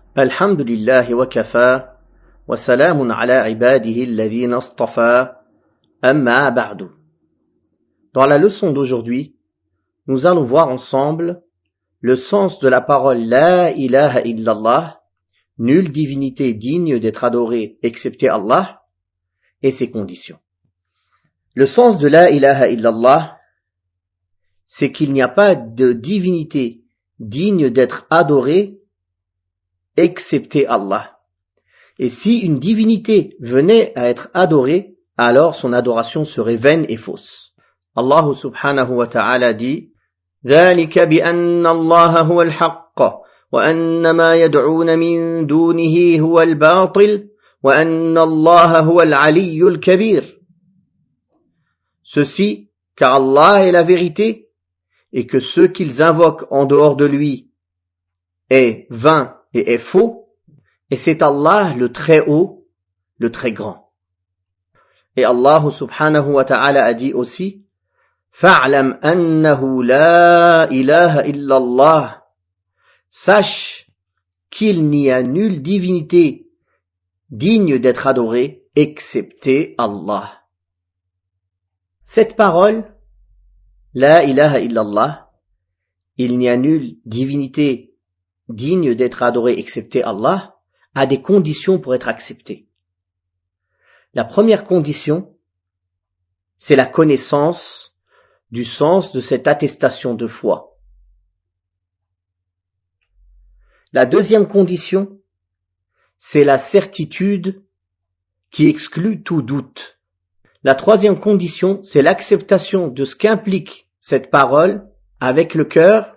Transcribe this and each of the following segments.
الحمد لله وكفى وسلام على عباده الذين اصطفى أما بعد. Dans la leçon d'aujourd'hui, nous allons voir ensemble le sens de la parole La ilaha illallah, nulle divinité digne d'être adorée excepté Allah, et ses conditions. Le sens de La ilaha illallah, c'est qu'il n'y a pas de divinité digne d'être adorée excepté Allah. Et si une divinité venait à être adorée, alors son adoration serait vaine et fausse. Allah subhanahu wa ta'ala dit ذلك بأن الله هو الحق وأن ما يدعون من دونه هو الباطل وأن الله هو العلي الكبير. Ceci, car Allah est la vérité et que ceux qu'ils invoquent en dehors de lui est vain et est faux, et c'est Allah le très haut, le très grand. Et Allah subhanahu wa ta'ala a dit aussi فَاعْلَمْ أَنَّهُ لَا إِلَهَ إِلَّا اللَّهِ. Sache qu'il n'y a nulle divinité digne d'être adorée excepté Allah. Cette parole, La ilaha illallah, il n'y a nulle divinité digne d'être adorée excepté Allah, a des conditions pour être acceptée. La première condition, c'est la connaissance du sens de cette attestation de foi. La deuxième condition, c'est la certitude qui exclut tout doute. La troisième condition, c'est l'acceptation de ce qu'implique cette parole avec le cœur,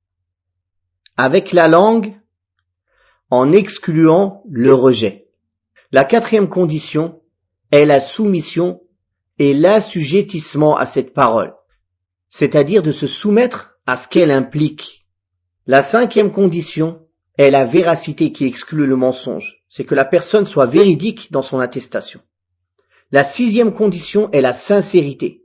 avec la langue, en excluant le rejet. La quatrième condition est la soumission et l'assujettissement à cette parole, c'est-à-dire de se soumettre à ce qu'elle implique. La cinquième condition est la véracité qui exclut le mensonge, c'est que la personne soit véridique dans son attestation. La sixième condition est la sincérité,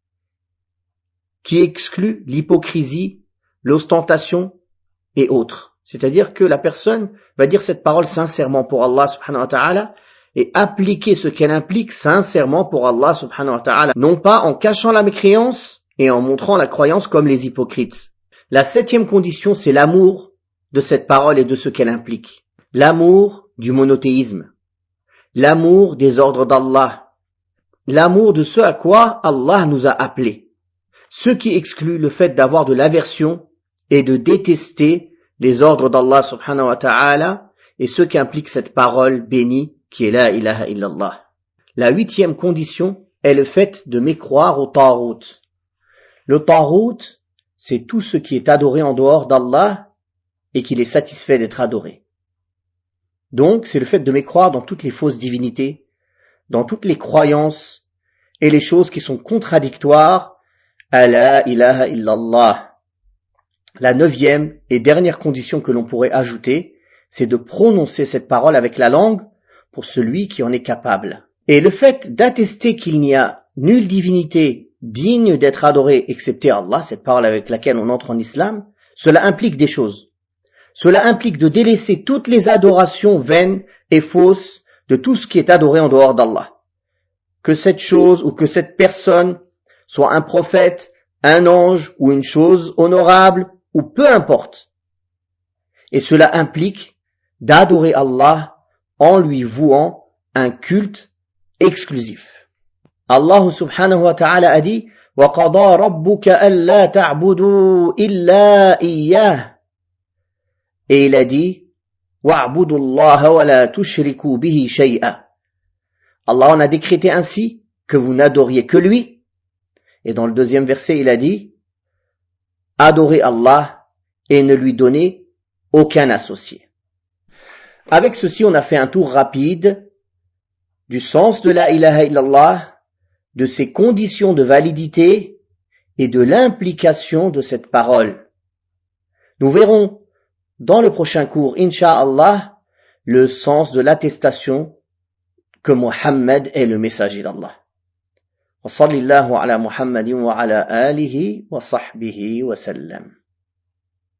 qui exclut l'hypocrisie, l'ostentation et autres. C'est-à-dire que la personne va dire cette parole sincèrement pour Allah subhanahu wa ta'ala et appliquer ce qu'elle implique sincèrement pour Allah subhanahu wa ta'ala, non pas en cachant la mécréance et en montrant la croyance comme les hypocrites. La septième condition, c'est l'amour de cette parole et de ce qu'elle implique. L'amour du monothéisme, l'amour des ordres d'Allah, l'amour de ce à quoi Allah nous a appelés, ce qui exclut le fait d'avoir de l'aversion et de détester les ordres d'Allah subhanahu wa ta'ala et ce qu'implique cette parole bénie qui est la ilaha illallah. La huitième condition est le fait de mécroire au Tarout. Le Tarout, c'est tout ce qui est adoré en dehors d'Allah et qu'il est satisfait d'être adoré. Donc, c'est le fait de mécroire dans toutes les fausses divinités, dans toutes les croyances et les choses qui sont contradictoires à la ilaha illallah. La neuvième et dernière condition que l'on pourrait ajouter, c'est de prononcer cette parole avec la langue pour celui qui en est capable. Et le fait d'attester qu'il n'y a nulle divinité digne d'être adorée excepté Allah, cette parole avec laquelle on entre en islam, cela implique des choses. Cela implique de délaisser toutes les adorations vaines et fausses de tout ce qui est adoré en dehors d'Allah. Que cette chose ou que cette personne soit un prophète, un ange ou une chose honorable, ou peu importe. Et cela implique d'adorer Allah en lui vouant un culte exclusif. Allah subhanahu wa ta'ala a dit وَقَضَى رَبُّكَ أَلَّا تَعْبُدُوا إِلَّا إِيَّاهُ. Et il a dit وَاعْبُدُوا اللَّهَ وَلَا تُشْرِكُوا بِهِ شَيْئًا. Allah en a décrété ainsi que vous n'adoriez que lui. Et dans le deuxième verset, il a dit adorez Allah et ne lui donnez aucun associé. Avec ceci, on a fait un tour rapide du sens de la ilaha illallah, de ses conditions de validité et de l'implication de cette parole. Nous verrons dans le prochain cours, Inch'Allah, le sens de l'attestation que Mohammed est le messager d'Allah. وصلى الله على محمد وعلى آله وصحبه وسلم.